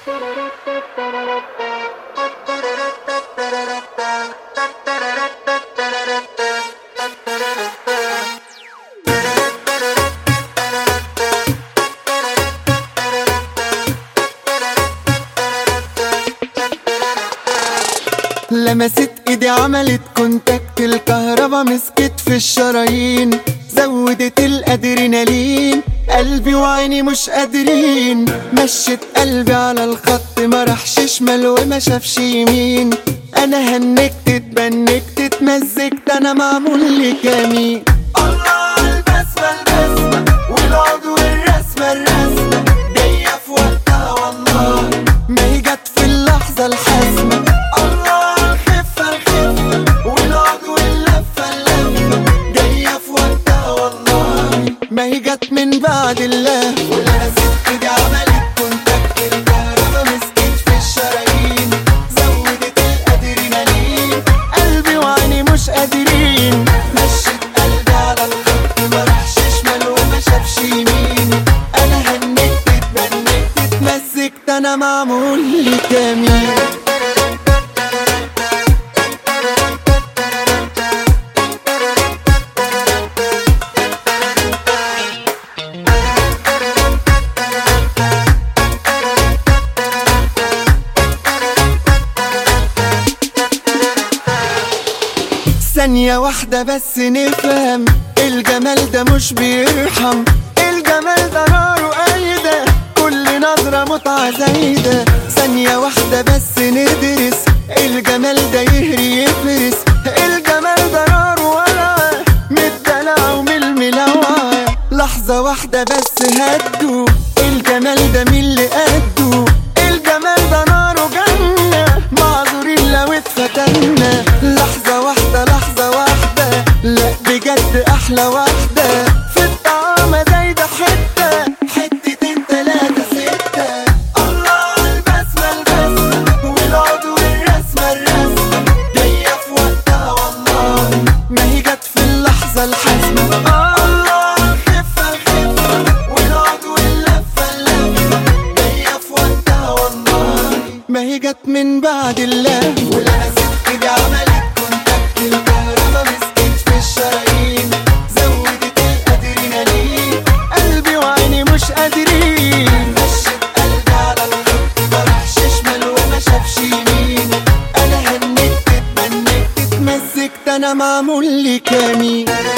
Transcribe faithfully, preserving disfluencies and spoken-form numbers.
لمست ايدي عملت كونتاكت، الكهربا مسكت في الشرايين، زودت الادرينالين، قلبي وعيني مش قادرين. مشت قلبي على الخط، ما راحش شمال وما شافش يمين. انا هنكت اتبنكت اتمزجت، انا معمول لي كمين. الله البسمة البسمة والعود والرسمة الرسمة، جاية في وقتها والله، ما هي جت في اللحظة الحاسمة. ما هي جت من بعد الله، ولمست ايدي عملت كونتاكت، الكهربا مسكت في الشرايين، زودت الادرينالين، قلبي وعيني مش قادرين. مشت قلبي على الخط، ما راحش شمال وما شافش يمين. انا هنكت اتبنكت اتمزجت، انا معمول لي كمين. ثانية واحدة بس نفهم، الجمال ده مش بيرحم، الجمال ده ناره قايدة، كل نظرة متعة زايدة. ثانية واحدة بس ندرس، الجمال ده يهري يفرس، الجمال ده ناره ولعة، من الدلع ومن الملوعة. لحظة واحدة بس هدوا، الجمال ده مين اللي قدوا، الجمال ده ناره جنة، معذورين لو اتفتنا. لحظة واحدة لحظة واحدة، لا بجد أحلى واحدة، في الطعامة زايدة حتة، حتتين تلاتة ستة. الله البسمة البسمة والعود والرسمة الرسمة، جاية في وقتها والله، ما هي جت في اللحظة الحاسمة. الله الخفة الخفة والعود واللفة اللفة، جاية في وقتها والله، ما هي جت من بعد الله. ولمست ايدي عملت كونتاكت، الكهربا مسكت في الشرايين، زودت الادرينالين، قلبي وعيني مش قادرين. مشت قلبي على الخط، ما راحش شمال وما شافش يمين. انا هنكت اتبنكت اتمزجت، انا معمول لي كمين.